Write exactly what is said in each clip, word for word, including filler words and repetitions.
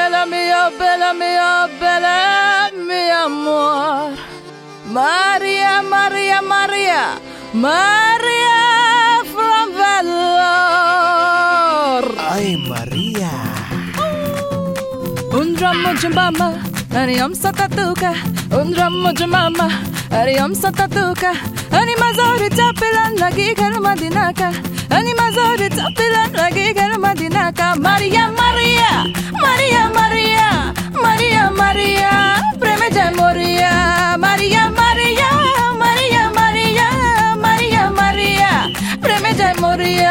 bella mia, bella mia, bella mia amor. Maria, Maria, Maria, Maria from Vellore. Ay, Maria. Un drammo mama, ani om satatuka. Un drammo mama, ani om satatuka. Ani mazori tapilan lagi kal madinaka. Ani mazori tapilan lagi kal madinaka. Maria, Maria, Maria, Maria, Maria, Maria, preme jai moria. Maria, Maria, Maria, Maria, Maria, Maria, preme jai moria.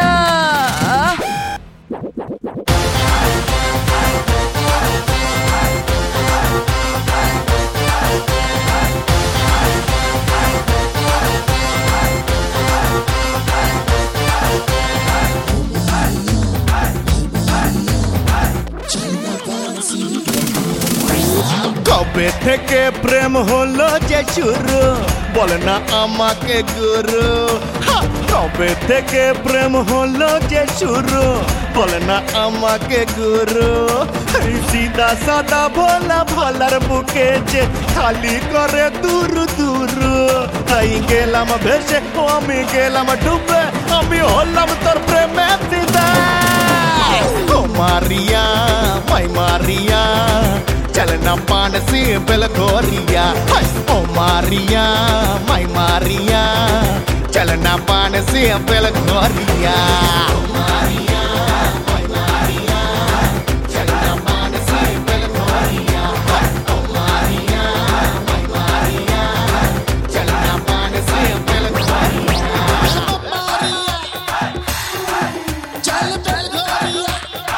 কবে থেকে প্রেম হলো যে শুরু বল না আমাকে গুরু হা! কবে থেকে প্রেম হলো যে শুরু বল না আমাকে গুরু এই সিধা সাদা ভোলা ভোলার বুকে যে খালি করে দূর দূর তাই গেলাম ভেসে ও আমি গেলাম ডুবে আমি হলাম তোর প্রেমে ফিদা ও মারিয়া মাই মারিয়া चलना पान से बेलगोरिया ओ मारिया माई मारिया चलना पान से बेलगोरिया ओ मारिया माई मारिया चलना पान से बेलगोरिया ओ मारिया माई मारिया चलना पान से बेलगोरिया चल Belgoria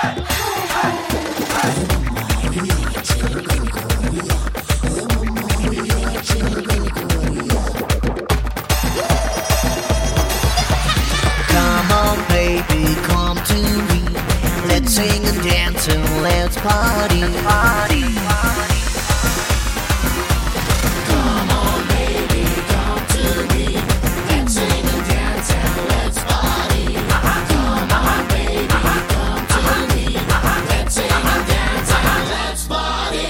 Let's sing and dance and let's party. Let's party. Come on, baby, come to me. Let's sing and dance and let's party. Come on, baby, come to me. Let's sing and dance and let's party.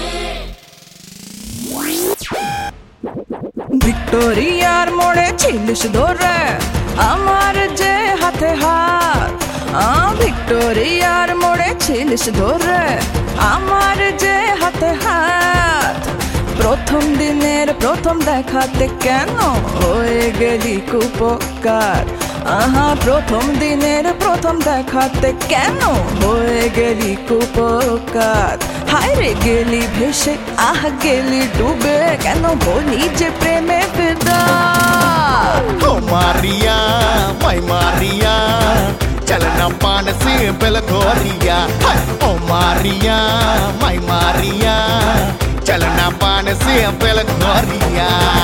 ভিক্টোরিয়ার মোড়ে ছিলিস ধরে আমার যে হাতে হাত ভিক্টোরিয়ার মোড়ে ছিলিস ধরে আমার যে হাতে হাত প্রথম দিনের প্রথম দেখাতে কেন হয়ে গেলি কুপকার আহা প্রথম দিনের প্রথম দেখাতে কেন হয়ে গেলি কুপকার হায় রে গেলি ভেসে আহ গেলি ডুবে কেন বলি যে প্রেমে ফিদা ও মারিয়া মাই মারিয়া चलना पान से बेलगोरिया ओ मारिया माई मारिया चलना पान से बेलगोरिया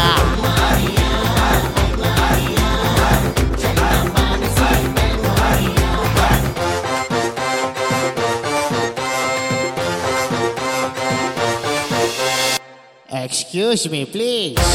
Excuse me, please.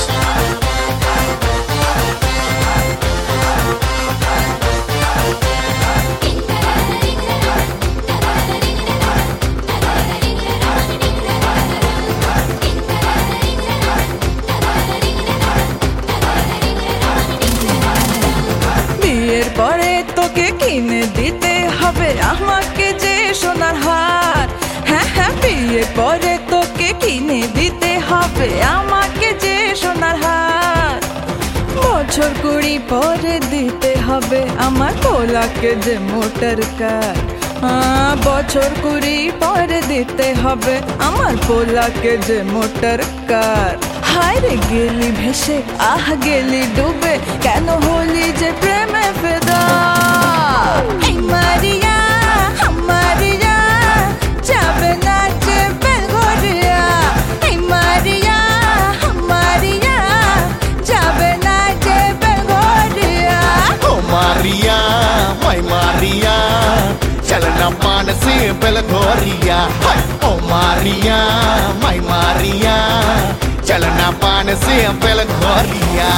পরে তোকে কিনে দিতে হবে আমাকে যে সোনার হার হ্যাঁ হ্যাঁ বিয়ে পরে তোকে কিনে দিতে হবে আমাকে যে সোনার হার বছর কুড়ি পরে দিতে হবে আমার পোলাকে যে মোটর কার বছর কুড়ি পরে দিতে হবে আমার পোলাকে যে মোটর কার হায় রে গেলি ভেসে আহ গেলি ডুবে কেন হলি যে প্রেমে ফিদা মারিয়া মারিয়া যাবে না যে বেলগোরিয়া মারিয়া মারিয়া যাবে না যে বেলগোরিয়া ओ मारिया माई मारिया चलना पान से बेलगोरिया ओ मारिया माई मारिया चलना पान से बेलगोरिया